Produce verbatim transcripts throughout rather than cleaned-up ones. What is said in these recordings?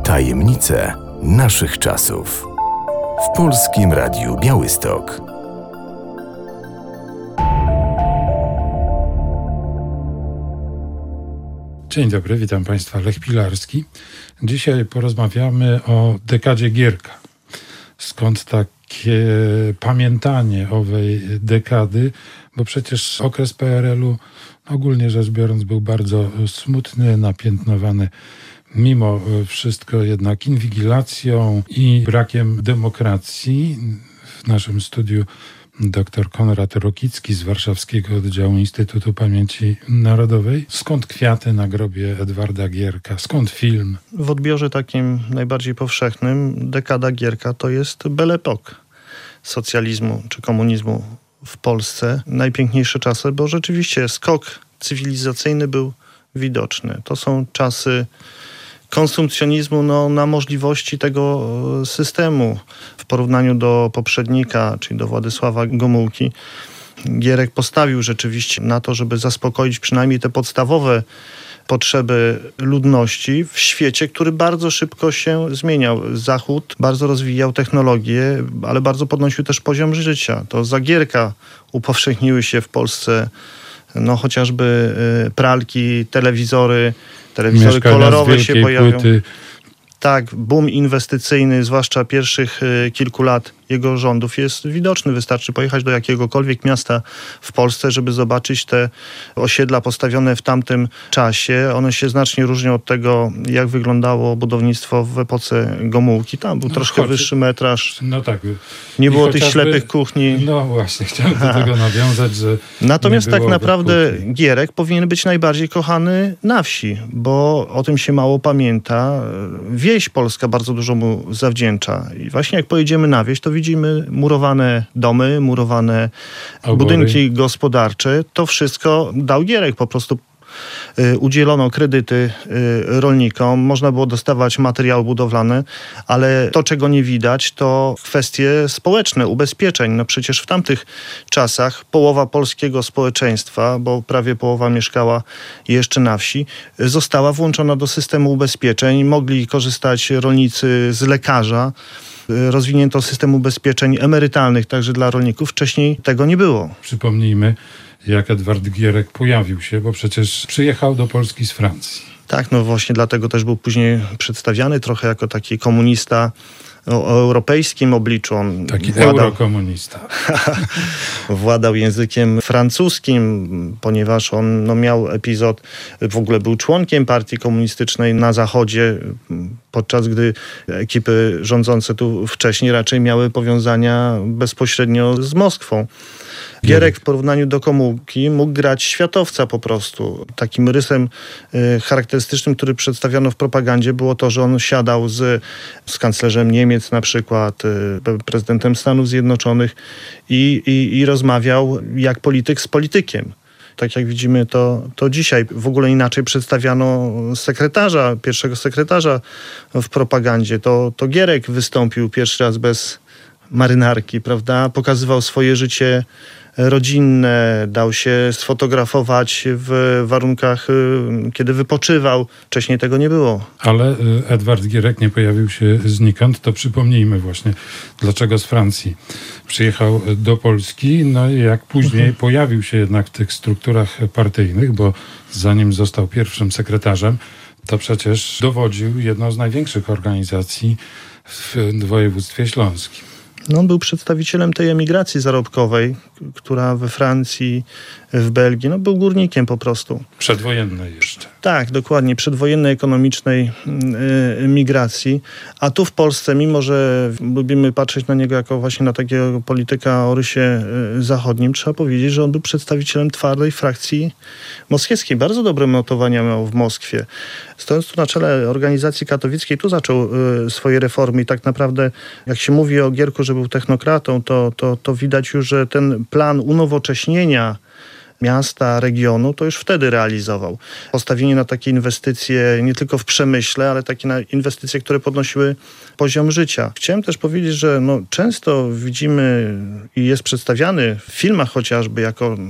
Tajemnice naszych czasów. W Polskim Radiu Białystok. Dzień dobry, witam Państwa, Lech Pilarski. Dzisiaj porozmawiamy o dekadzie Gierka. Skąd takie pamiętanie owej dekady, bo przecież okres P R L-u ogólnie rzecz biorąc był bardzo smutny, napiętnowany mimo wszystko jednak inwigilacją i brakiem demokracji. W naszym studiu dr Konrad Rokicki z warszawskiego oddziału Instytutu Pamięci Narodowej. Skąd kwiaty na grobie Edwarda Gierka? Skąd film? W odbiorze takim najbardziej powszechnym dekada Gierka to jest Belle Époque socjalizmu czy komunizmu w Polsce. Najpiękniejsze czasy, bo rzeczywiście skok cywilizacyjny był widoczny. To są czasy konsumpcjonizmu no, na możliwości tego systemu. W porównaniu do poprzednika, czyli do Władysława Gomułki, Gierek postawił rzeczywiście na to, żeby zaspokoić przynajmniej te podstawowe potrzeby ludności w świecie, który bardzo szybko się zmieniał. Zachód bardzo rozwijał technologię, ale bardzo podnosił też poziom życia. To za Gierka upowszechniły się w Polsce no chociażby y, pralki, telewizory, telewizory Mieszkania kolorowe się pojawią. Płyty. Tak, boom inwestycyjny, zwłaszcza pierwszych y, kilku lat jego rządów jest widoczny. Wystarczy pojechać do jakiegokolwiek miasta w Polsce, żeby zobaczyć te osiedla postawione w tamtym czasie. One się znacznie różnią od tego, jak wyglądało budownictwo w epoce Gomułki. Tam był no, troszkę choć, wyższy metraż. No tak. Nie było tych ślepych kuchni. No właśnie, chciałem do tego nawiązać, że natomiast tak naprawdę Gierek powinien być najbardziej kochany na wsi, bo o tym się mało pamięta. Wieś polska bardzo dużo mu zawdzięcza. I właśnie jak pojedziemy na wieś, to widzimy murowane domy, murowane Obory. budynki gospodarcze. To wszystko dał Gierek. Po prostu y, udzielono kredyty y, rolnikom. Można było dostawać materiały budowlane, ale to, czego nie widać, to kwestie społeczne, ubezpieczeń. No przecież w tamtych czasach połowa polskiego społeczeństwa, bo prawie połowa mieszkała jeszcze na wsi, została włączona do systemu ubezpieczeń. Mogli korzystać rolnicy z lekarza. Rozwinięto system ubezpieczeń emerytalnych także dla rolników. Wcześniej tego nie było. Przypomnijmy, jak Edward Gierek pojawił się, bo przecież przyjechał do Polski z Francji. Tak, no właśnie dlatego też był później przedstawiany trochę jako taki komunista o, o europejskim obliczu. On taki władał, eurokomunista. władał językiem francuskim, ponieważ on no, miał epizod, w ogóle był członkiem partii komunistycznej na Zachodzie, podczas gdy ekipy rządzące tu wcześniej raczej miały powiązania bezpośrednio z Moskwą. Gierek w porównaniu do Gomułki mógł grać światowca po prostu. Takim rysem y, charakterystycznym, który przedstawiono w propagandzie, było to, że on siadał z, z kanclerzem Niemiec na przykład, y, prezydentem Stanów Zjednoczonych i, i, i rozmawiał jak polityk z politykiem. Tak jak widzimy, to, to dzisiaj w ogóle inaczej przedstawiano sekretarza, pierwszego sekretarza w propagandzie. To, to Gierek wystąpił pierwszy raz bez marynarki, prawda? Pokazywał swoje życie rodzinne, dał się sfotografować w warunkach, kiedy wypoczywał. Wcześniej tego nie było. Ale Edward Gierek nie pojawił się znikąd. To przypomnijmy właśnie, dlaczego z Francji przyjechał do Polski. No i jak później mhm. pojawił się jednak w tych strukturach partyjnych, bo zanim został pierwszym sekretarzem, to przecież dowodził jedną z największych organizacji w województwie śląskim. No, on był przedstawicielem tej emigracji zarobkowej, która we Francji, w Belgii, no był górnikiem po prostu. Przedwojennej jeszcze. Tak, dokładnie, przedwojennej, ekonomicznej yy, migracji. A tu w Polsce, mimo że lubimy patrzeć na niego jako właśnie na takiego polityka o rysie yy, zachodnim, trzeba powiedzieć, że on był przedstawicielem twardej frakcji moskiewskiej. Bardzo dobre notowania miał w Moskwie. Stojąc tu na czele organizacji katowickiej, tu zaczął yy, swoje reformy i tak naprawdę, jak się mówi o Gierku, że był technokratą, to, to, to widać już, że ten plan unowocześnienia miasta, regionu, to już wtedy realizował. Postawienie na takie inwestycje nie tylko w przemyśle, ale takie na inwestycje, które podnosiły poziom życia. Chciałem też powiedzieć, że no, często widzimy i jest przedstawiany w filmach chociażby jako w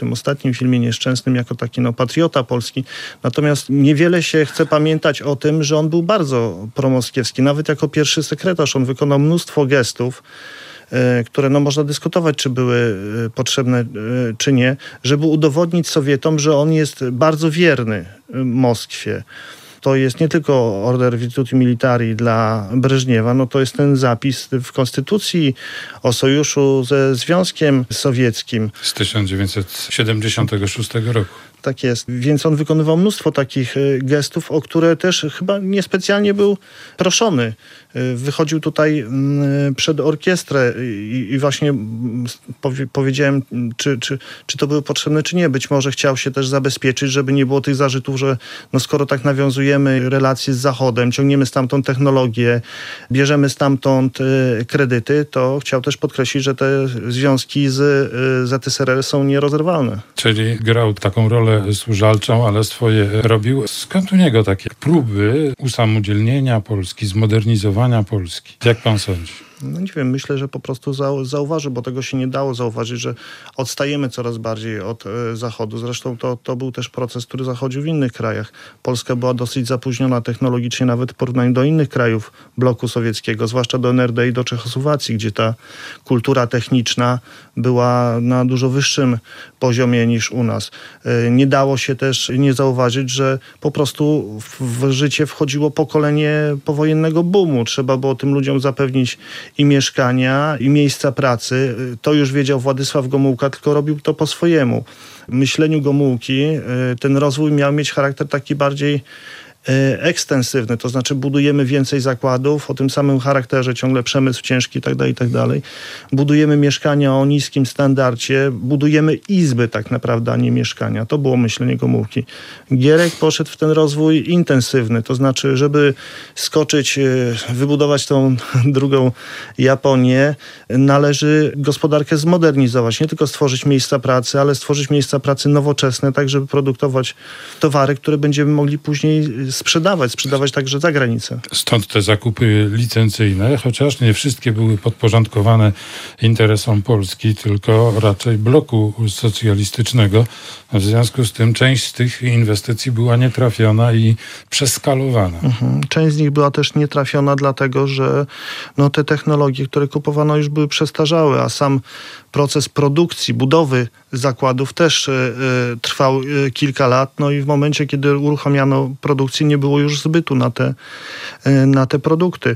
tym ostatnim filmie nieszczęsnym jako taki no, patriota polski. Natomiast niewiele się chce pamiętać o tym, że on był bardzo promoskiewski. Nawet jako pierwszy sekretarz on wykonał mnóstwo gestów, które no, można dyskutować, czy były potrzebne, czy nie, żeby udowodnić Sowietom, że on jest bardzo wierny Moskwie. To jest nie tylko Order Virtuti Militari dla Breżniewa, no to jest ten zapis w Konstytucji o sojuszu ze Związkiem Sowieckim. Z tysiąc dziewięćset siedemdziesiątego szóstego roku. Tak jest. Więc on wykonywał mnóstwo takich gestów, o które też chyba niespecjalnie był proszony. Wychodził tutaj przed orkiestrę i właśnie powiedziałem, czy, czy, czy to były potrzebne, czy nie. Być może chciał się też zabezpieczyć, żeby nie było tych zarzutów, że no skoro tak nawiązujemy relacje z Zachodem, ciągniemy stamtąd technologię, bierzemy stamtąd kredyty, to chciał też podkreślić, że te związki z Z S R R są nierozerwalne. Czyli grał taką rolę służalczą, ale swoje robił. Skąd u niego takie próby usamodzielnienia Polski, zmodernizowania Polski? Jak pan sądzi? No nie wiem, myślę, że po prostu zau- zauważy, bo tego się nie dało zauważyć, że odstajemy coraz bardziej od e, Zachodu. Zresztą to, to był też proces, który zachodził w innych krajach. Polska była dosyć zapóźniona technologicznie, nawet w porównaniu do innych krajów bloku sowieckiego, zwłaszcza do N R D i do Czechosłowacji, gdzie ta kultura techniczna była na dużo wyższym poziomie niż u nas. E, nie dało się też nie zauważyć, że po prostu w, w życie wchodziło pokolenie powojennego boomu. Trzeba było tym ludziom zapewnić i mieszkania, i miejsca pracy. To już wiedział Władysław Gomułka, tylko robił to po swojemu. W myśleniu Gomułki ten rozwój miał mieć charakter taki bardziej ekstensywny, to znaczy budujemy więcej zakładów o tym samym charakterze, ciągle przemysł ciężki i tak dalej, i tak dalej. Budujemy mieszkania o niskim standardzie, budujemy izby tak naprawdę, a nie mieszkania. To było myślenie Gomułki. Gierek poszedł w ten rozwój intensywny, to znaczy, żeby skoczyć, wybudować tą drugą Japonię, należy gospodarkę zmodernizować, nie tylko stworzyć miejsca pracy, ale stworzyć miejsca pracy nowoczesne, tak żeby produkować towary, które będziemy mogli później sprzedawać, sprzedawać także za granicę. Stąd te zakupy licencyjne, chociaż nie wszystkie były podporządkowane interesom Polski, tylko raczej bloku socjalistycznego. W związku z tym część z tych inwestycji była nietrafiona i przeskalowana. Mhm. Część z nich była też nietrafiona, dlatego że no, te technologie, które kupowano, już były przestarzałe, a sam proces produkcji, budowy zakładów też y, y, trwał y, kilka lat. No i w momencie, kiedy uruchamiano produkcję, nie było już zbytu na te, y, na te produkty.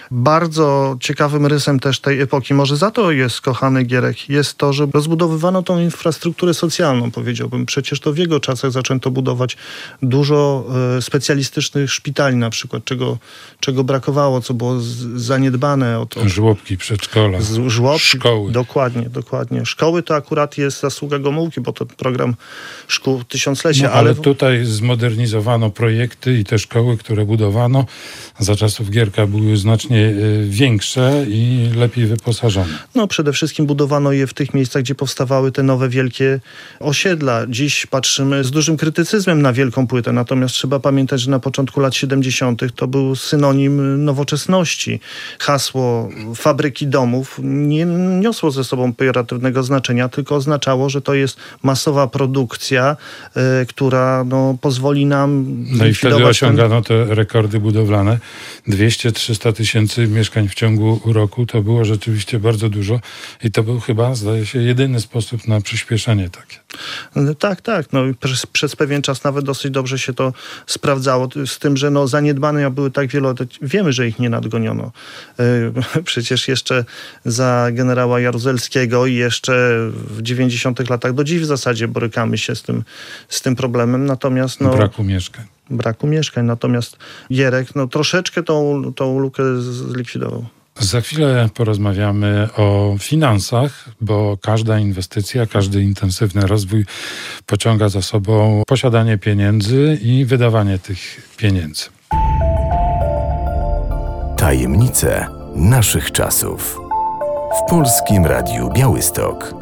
Bardzo ciekawym rysem też tej epoki, może za to jest kochany Gierek, jest to, że rozbudowywano tą infrastrukturę socjalną, powiedziałbym. Przecież to w jego czasach zaczęto budować dużo y, specjalistycznych szpitali na przykład, czego, czego brakowało, co było z, zaniedbane. Od, od, żłobki, przedszkola, z, żłobki, szkoły. Dokładnie, dokładnie. Szkoły to akurat jest zasługa Gomułki, bo to program szkół tysiąclecia. No, ale, ale tutaj zmodernizowano projekty i te szkoły, które budowano za czasów Gierka były znacznie y, większe i lepiej wyposażone. No przede wszystkim budowano je w tych miejscach, gdzie powstawały te nowe wielkie osiedla. Dziś patrzymy z dużym krytycyzmem na Wielką Płytę, natomiast trzeba pamiętać, że na początku lat siedemdziesiątych to był synonim nowoczesności. Hasło fabryki domów nie niosło ze sobą pejoratywnego znaczenia, tylko oznaczało, że to jest masowa produkcja, y, która no, pozwoli nam No i wtedy osiągano ten... te rekordy budowlane. dwieście trzysta tysięcy mieszkań w ciągu roku to było rzeczywiście bardzo dużo i to był chyba, zdaje się, jedyny sposób na przyspieszenie takie. Tak, tak. No, przez, przez pewien czas nawet dosyć dobrze się to sprawdzało. Z tym, że no, zaniedbane były tak wiele, wiemy, że ich nie nadgoniono. Yy, przecież jeszcze za generała Jaruzelskiego i jeszcze w dziewięćdziesiątych latach do dziś w zasadzie borykamy się z tym, z tym problemem. Natomiast no, braku mieszkań. Braku mieszkań. Natomiast Gierek no, troszeczkę tą, tą lukę zlikwidował. Za chwilę porozmawiamy o finansach, bo każda inwestycja, każdy intensywny rozwój pociąga za sobą posiadanie pieniędzy i wydawanie tych pieniędzy. Tajemnice naszych czasów. W Polskim Radiu Białystok.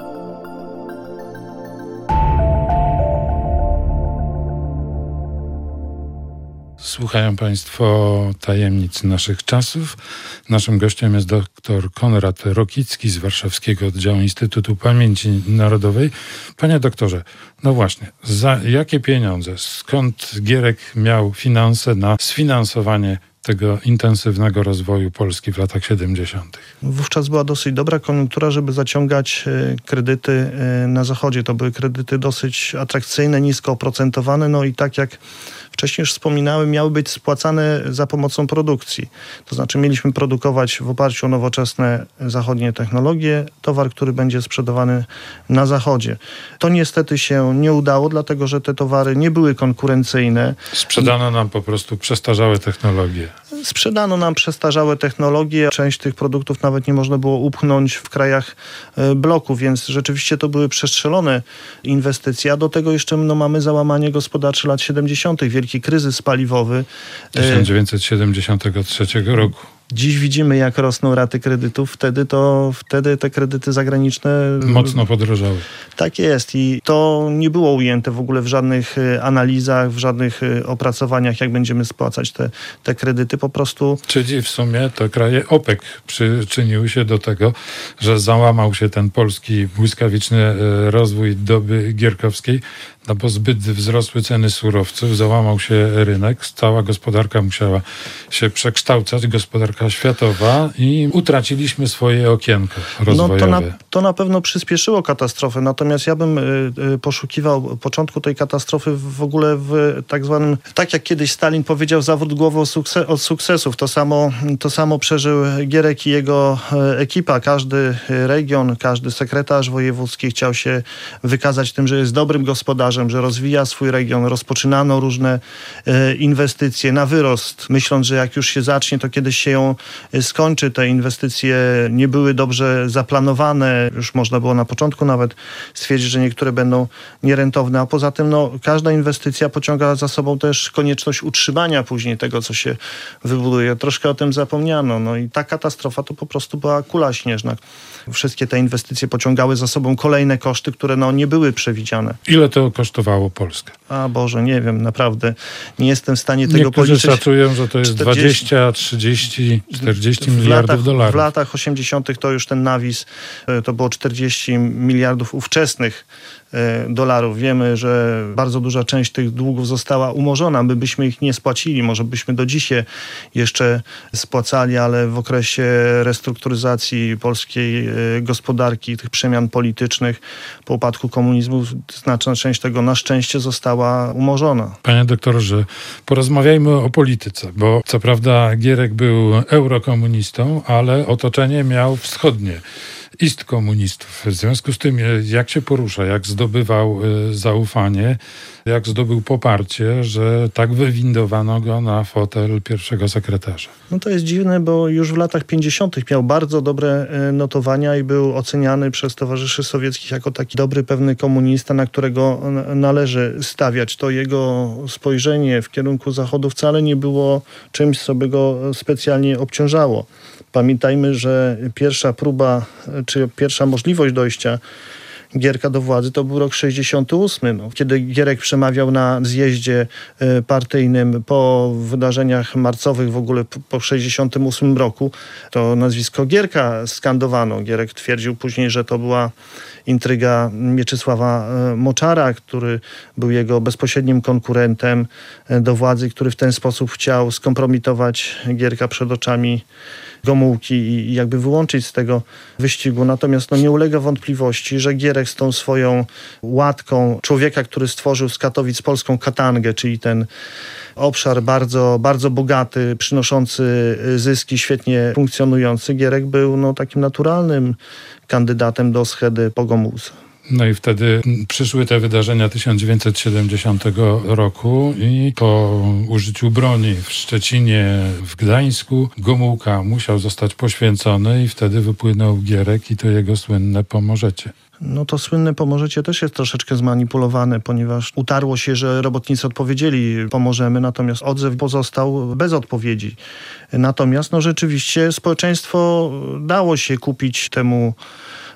Słuchają Państwo Tajemnic naszych czasów. Naszym gościem jest dr Konrad Rokicki z Warszawskiego Oddziału Instytutu Pamięci Narodowej. Panie doktorze, no właśnie, za jakie pieniądze, skąd Gierek miał finanse na sfinansowanie tego intensywnego rozwoju Polski w latach siedemdziesiątych? Wówczas była dosyć dobra koniunktura, żeby zaciągać kredyty na Zachodzie. To były kredyty dosyć atrakcyjne, nisko oprocentowane, no i tak jak wcześniej już wspominałem, miały być spłacane za pomocą produkcji. To znaczy mieliśmy produkować w oparciu o nowoczesne zachodnie technologie towar, który będzie sprzedawany na Zachodzie. To niestety się nie udało, dlatego że te towary nie były konkurencyjne. Sprzedano nam po prostu przestarzałe technologie. Sprzedano nam przestarzałe technologie. Część tych produktów nawet nie można było upchnąć w krajach bloku, więc rzeczywiście to były przestrzelone inwestycje. A do tego jeszcze no, mamy załamanie gospodarcze lat siedemdziesiątych. Wielki kryzys paliwowy. tysiąc dziewięćset siedemdziesiątego trzeciego roku. Dziś widzimy, jak rosną raty kredytów. Wtedy to, wtedy te kredyty zagraniczne mocno podrożały. Tak jest i to nie było ujęte w ogóle w żadnych analizach, w żadnych opracowaniach, jak będziemy spłacać te, te kredyty. Po prostu... Czyli w sumie to kraje OPEC przyczyniły się do tego, że załamał się ten polski błyskawiczny rozwój doby gierkowskiej, no bo zbyt wzrosły ceny surowców, załamał się rynek, cała gospodarka musiała się przekształcać, gospodarka światowa i utraciliśmy swoje okienko rozwojowe. No to na, to na pewno przyspieszyło katastrofę, natomiast ja bym y, y, poszukiwał początku tej katastrofy w ogóle w tak zwanym, tak jak kiedyś Stalin powiedział, zawrót głowy od, sukces, od sukcesów. To samo, to samo przeżył Gierek i jego y, ekipa. Każdy region, każdy sekretarz wojewódzki chciał się wykazać tym, że jest dobrym gospodarzem, że rozwija swój region. Rozpoczynano różne e, inwestycje na wyrost, myśląc, że jak już się zacznie, to kiedyś się ją skończy. Te inwestycje nie były dobrze zaplanowane. Już można było na początku nawet stwierdzić, że niektóre będą nierentowne, a poza tym no, każda inwestycja pociąga za sobą też konieczność utrzymania później tego, co się wybuduje. Troszkę o tym zapomniano. No i ta katastrofa to po prostu była kula śnieżna. Wszystkie te inwestycje pociągały za sobą kolejne koszty, które no, nie były przewidziane. Ile to kosztowało Polskę? A Boże, nie wiem, naprawdę. Nie jestem w stanie tego Niektórzy policzyć. Niektórzy szacują, że to jest dwadzieścia, trzydzieści, czterdzieści miliardów latach, dolarów. W latach osiemdziesiątych to już ten nawis, to było czterdzieści miliardów ówczesnych dolarów. Wiemy, że bardzo duża część tych długów została umorzona. My byśmy ich nie spłacili. Może byśmy do dzisiaj jeszcze spłacali, ale w okresie restrukturyzacji polskiej gospodarki, tych przemian politycznych po upadku komunizmu znaczna część tego na szczęście została umorzona. Panie doktorze, porozmawiajmy o polityce, bo co prawda Gierek był eurokomunistą, ale otoczenie miał wschodnie. Ist komunistów. W związku z tym, jak się porusza, jak zdobywał zaufanie, jak zdobył poparcie, że tak wywindowano go na fotel pierwszego sekretarza. No to jest dziwne, bo już w latach pięćdziesiątych miał bardzo dobre notowania i był oceniany przez towarzyszy sowieckich jako taki dobry, pewny komunista, na którego należy stawiać. To jego spojrzenie w kierunku Zachodu wcale nie było czymś, co by go specjalnie obciążało. Pamiętajmy, że pierwsza próba, czy pierwsza możliwość dojścia Gierka do władzy to był rok sześćdziesiąty ósmy. No, kiedy Gierek przemawiał na zjeździe partyjnym po wydarzeniach marcowych w ogóle po sześćdziesiątym ósmym roku, to nazwisko Gierka skandowano. Gierek twierdził później, że to była intryga Mieczysława Moczara, który był jego bezpośrednim konkurentem do władzy, który w ten sposób chciał skompromitować Gierka przed oczami Gomułki i jakby wyłączyć z tego wyścigu. Natomiast no, nie ulega wątpliwości, że Gierek z tą swoją łatką człowieka, który stworzył z Katowic polską Katangę, czyli ten obszar bardzo, bardzo bogaty, przynoszący zyski, świetnie funkcjonujący, Gierek był no, takim naturalnym kandydatem do schedy po Gomułce. No i wtedy przyszły te wydarzenia tysiąc dziewięćset siedemdziesiątego roku i po użyciu broni w Szczecinie, w Gdańsku, Gomułka musiał zostać poświęcony i wtedy wypłynął Gierek i to jego słynne pomożecie. No to słynne pomożecie też jest troszeczkę zmanipulowane, ponieważ utarło się, że robotnicy odpowiedzieli pomożemy, natomiast odzew pozostał bez odpowiedzi. Natomiast no rzeczywiście społeczeństwo dało się kupić temu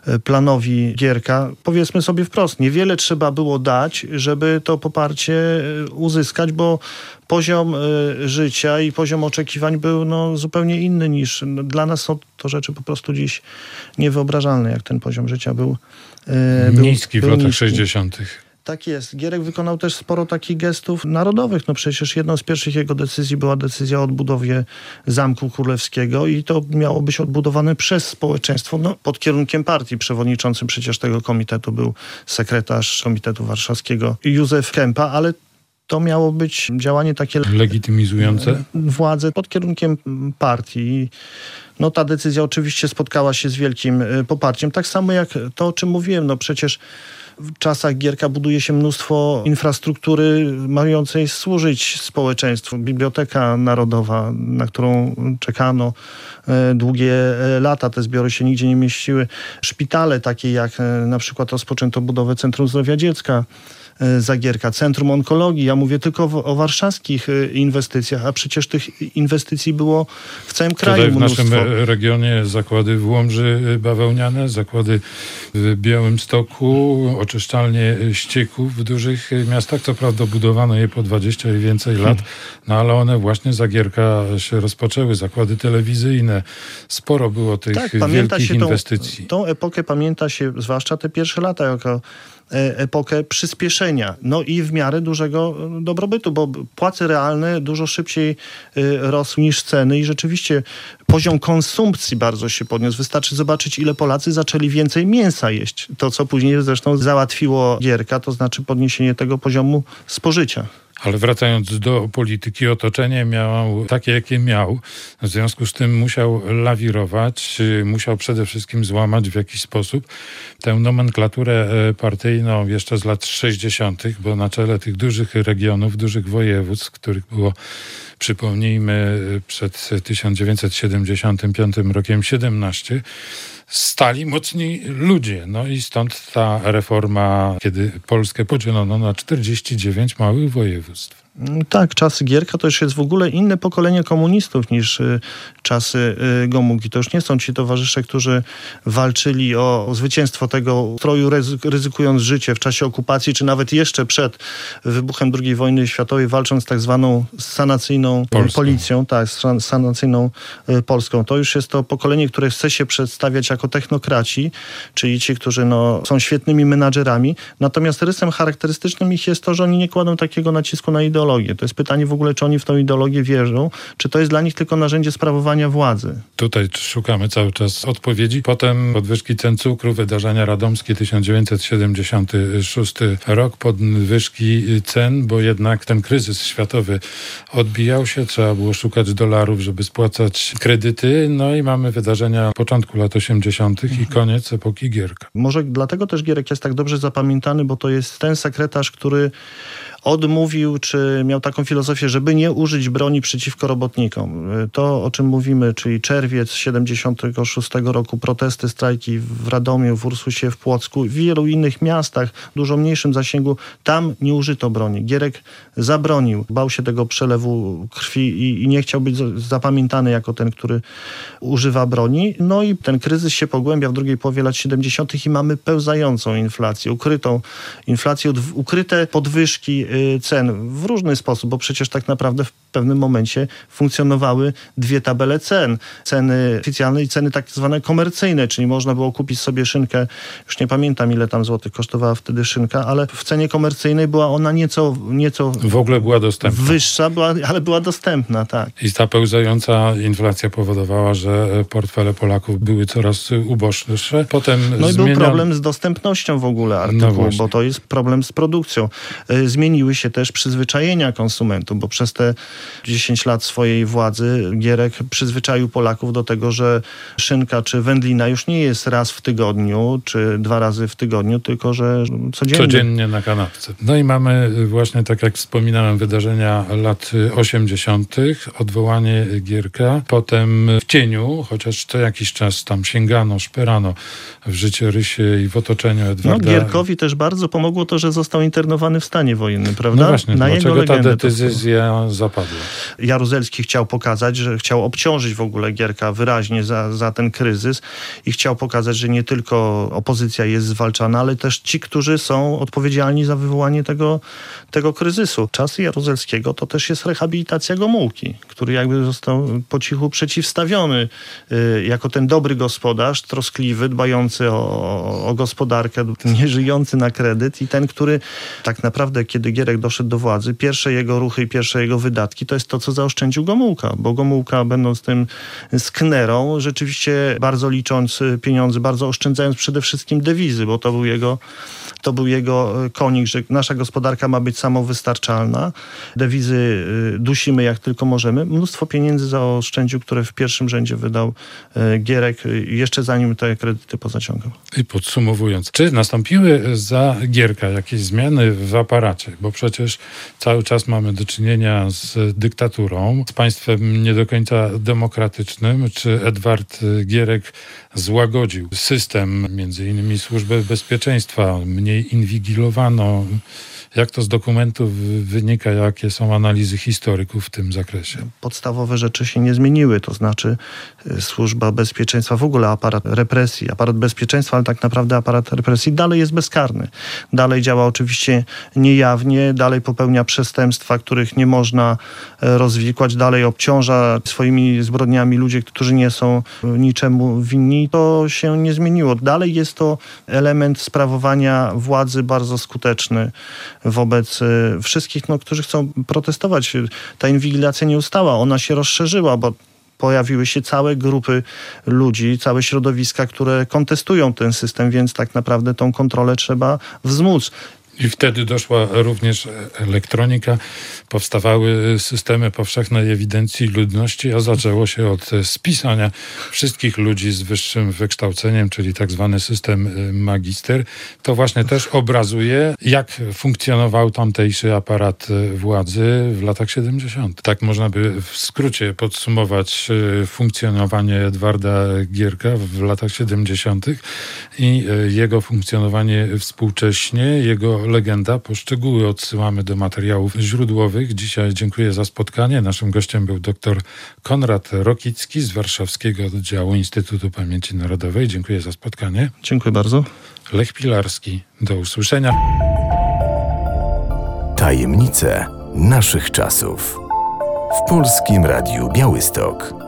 planowi Gierka. Powiedzmy sobie wprost, niewiele trzeba było dać, żeby to poparcie uzyskać, bo poziom życia i poziom oczekiwań był no, zupełnie inny niż... No, dla nas są to rzeczy po prostu dziś niewyobrażalne, jak ten poziom życia był, był niski w był latach niski. sześćdziesiątych. Tak jest. Gierek wykonał też sporo takich gestów narodowych. No przecież jedną z pierwszych jego decyzji była decyzja o odbudowie Zamku Królewskiego i to miało być odbudowane przez społeczeństwo no, pod kierunkiem partii. Przewodniczącym przecież tego komitetu był sekretarz Komitetu Warszawskiego Józef Kempa, ale to miało być działanie takie legitymizujące władzę pod kierunkiem partii. No ta decyzja oczywiście spotkała się z wielkim poparciem. Tak samo jak to, o czym mówiłem. No przecież w czasach Gierka buduje się mnóstwo infrastruktury mającej służyć społeczeństwu. Biblioteka Narodowa, na którą czekano długie lata. Te zbiory się nigdzie nie mieściły. Szpitale takie jak na przykład rozpoczęto budowę Centrum Zdrowia Dziecka za Gierka, Centrum Onkologii. Ja mówię tylko o, o warszawskich inwestycjach, a przecież tych inwestycji było w całym kraju Tutaj w mnóstwo. naszym regionie zakłady w Łomży bawełniane, zakłady w Białymstoku, oczyszczalnie ścieków w dużych miastach. Co prawda budowano je po dwadzieścia i więcej lat, no ale one właśnie za Gierka się rozpoczęły. Zakłady telewizyjne. Sporo było tych tak, wielkich się inwestycji. Tą, tą epokę pamięta się, zwłaszcza te pierwsze lata, jako epokę przyspieszenia. No i w miarę dużego dobrobytu, bo płace realne dużo szybciej rosły niż ceny i rzeczywiście poziom konsumpcji bardzo się podniósł. Wystarczy zobaczyć, ile Polacy zaczęli więcej mięsa jeść. To, co później zresztą załatwiło Gierka, to znaczy podniesienie tego poziomu spożycia. Ale wracając do polityki, otoczenie miał takie, jakie miał. W związku z tym musiał lawirować, musiał przede wszystkim złamać w jakiś sposób tę nomenklaturę partyjną jeszcze z lat sześćdziesiątych, bo na czele tych dużych regionów, dużych województw, których było, przypomnijmy, przed tysiąc dziewięćset siedemdziesiątym piątym rokiem siedemnaście, stali mocni ludzie. No i stąd ta reforma, kiedy Polskę podzielono na czterdzieści dziewięć małych województw. Tak, czasy Gierka to już jest w ogóle inne pokolenie komunistów niż y, czasy y, Gomułki. To już nie są ci towarzysze, którzy walczyli o, o zwycięstwo tego ustroju, ryzykując życie w czasie okupacji, czy nawet jeszcze przed wybuchem drugiej wojny światowej, walcząc z tak zwaną sanacyjną Polską. policją, tak, z sanacyjną y, Polską. To już jest to pokolenie, które chce się przedstawiać jako technokraci, czyli ci, którzy no, są świetnymi menadżerami. Natomiast rysem charakterystycznym ich jest to, że oni nie kładą takiego nacisku na ideologię. To jest pytanie w ogóle, czy oni w tą ideologię wierzą, czy to jest dla nich tylko narzędzie sprawowania władzy. Tutaj szukamy cały czas odpowiedzi. Potem podwyżki cen cukru, wydarzenia radomskie, tysiąc dziewięćset siedemdziesiąty szósty rok, podwyżki cen, bo jednak ten kryzys światowy odbijał się, trzeba było szukać dolarów, żeby spłacać kredyty, no i mamy wydarzenia początku lat osiemdziesiątych i koniec epoki Gierka. Może dlatego też Gierek jest tak dobrze zapamiętany, bo to jest ten sekretarz, który odmówił, czy miał taką filozofię, żeby nie użyć broni przeciwko robotnikom. To, o czym mówimy, czyli czerwiec siedemdziesiątego szóstego roku, protesty, strajki w Radomiu, w Ursusie, w Płocku, w wielu innych miastach, dużo mniejszym zasięgu, tam nie użyto broni. Gierek zabronił, bał się tego przelewu krwi i, i nie chciał być zapamiętany jako ten, który używa broni. No i ten kryzys się pogłębia w drugiej połowie lat siedemdziesiątych i mamy pełzającą inflację, ukrytą inflację, ukryte podwyżki cen w różny sposób, bo przecież tak naprawdę w pewnym momencie funkcjonowały dwie tabele cen. Ceny oficjalne i ceny tak zwane komercyjne, czyli można było kupić sobie szynkę, już nie pamiętam ile tam złotych kosztowała wtedy szynka, ale w cenie komercyjnej była ona nieco, nieco w ogóle była dostępna. Wyższa, była, ale była dostępna, tak. I ta pełzająca inflacja powodowała, że portfele Polaków były coraz uboższe. Potem no i zmienia... był problem z dostępnością w ogóle artykułu, no bo to jest problem z produkcją. Zmieniły się też przyzwyczajenia konsumentów, bo przez te dziesięć lat swojej władzy Gierek przyzwyczaił Polaków do tego, że szynka czy wędlina już nie jest raz w tygodniu, czy dwa razy w tygodniu, tylko że codziennie. Codziennie na kanapce. No i mamy właśnie, tak jak wspominałem, wydarzenia lat osiemdziesiątych, odwołanie Gierka, potem w cieniu, chociaż co jakiś czas tam sięgano, szperano w życiorysie i w otoczeniu Edwarda. No Gierkowi też bardzo pomogło to, że został internowany w stanie wojennym. wojenny, prawda? No właśnie, na dlaczego jego ta legendę decyzja zapadła? Jaruzelski chciał pokazać, że chciał obciążyć w ogóle Gierka wyraźnie za, za ten kryzys i chciał pokazać, że nie tylko opozycja jest zwalczana, ale też ci, którzy są odpowiedzialni za wywołanie tego, tego kryzysu. Czasy Jaruzelskiego to też jest rehabilitacja Gomułki, który jakby został po cichu przeciwstawiony y, jako ten dobry gospodarz, troskliwy, dbający o, o gospodarkę, nie żyjący na kredyt i ten, który tak naprawdę, kiedy Gierek doszedł do władzy, pierwsze jego ruchy i pierwsze jego wydatki to jest to, co zaoszczędził Gomułka, bo Gomułka, będąc tym sknerą, rzeczywiście bardzo licząc pieniądze, bardzo oszczędzając przede wszystkim dewizy, bo to był jego, to był jego konik, że nasza gospodarka ma być samowystarczalna, dewizy dusimy jak tylko możemy. Mnóstwo pieniędzy zaoszczędził, które w pierwszym rzędzie wydał Gierek, jeszcze zanim te kredyty pozaciągał. I podsumowując, czy nastąpiły za Gierka jakieś zmiany w aparacie? Bo przecież cały czas mamy do czynienia z dyktaturą, z państwem nie do końca demokratycznym. Czy Edward Gierek złagodził system, między innymi służby bezpieczeństwa, mniej inwigilowano? Jak to z dokumentów wynika, jakie są analizy historyków w tym zakresie? Podstawowe rzeczy się nie zmieniły, to znaczy służba bezpieczeństwa, w ogóle aparat represji, aparat bezpieczeństwa, ale tak naprawdę aparat represji dalej jest bezkarny. Dalej działa oczywiście niejawnie, dalej popełnia przestępstwa, których nie można rozwikłać, dalej obciąża swoimi zbrodniami ludzie, którzy nie są niczemu winni. To się nie zmieniło. Dalej jest to element sprawowania władzy bardzo skuteczny wobec wszystkich, no, którzy chcą protestować. Ta inwigilacja nie ustała, ona się rozszerzyła, bo pojawiły się całe grupy ludzi, całe środowiska, które kontestują ten system, więc tak naprawdę tą kontrolę trzeba wzmóc. I wtedy doszła również elektronika, powstawały systemy powszechnej ewidencji ludności, a zaczęło się od spisania wszystkich ludzi z wyższym wykształceniem, czyli tak zwany system magister. To właśnie też obrazuje, jak funkcjonował tamtejszy aparat władzy w latach siedemdziesiątych. Tak można by w skrócie podsumować funkcjonowanie Edwarda Gierka w latach siedemdziesiątych i jego funkcjonowanie współcześnie, jego legenda. Po szczegóły odsyłamy do materiałów źródłowych. Dzisiaj dziękuję za spotkanie. Naszym gościem był dr Konrad Rokicki z warszawskiego oddziału Instytutu Pamięci Narodowej. Dziękuję za spotkanie. Dziękuję bardzo. Lech Pilarski. Do usłyszenia. Tajemnice naszych czasów. W Polskim Radiu Białystok.